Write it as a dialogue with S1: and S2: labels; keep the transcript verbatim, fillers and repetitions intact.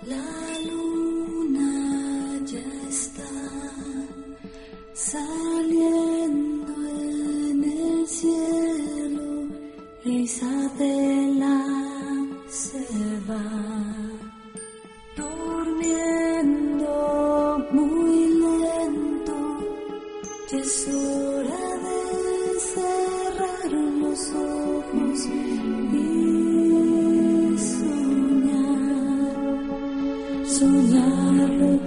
S1: La luna ya está saliendo en el cielo, Isabela se va durmiendo muy lento, ya es hora de cerrar los ojos y soñar, soñar.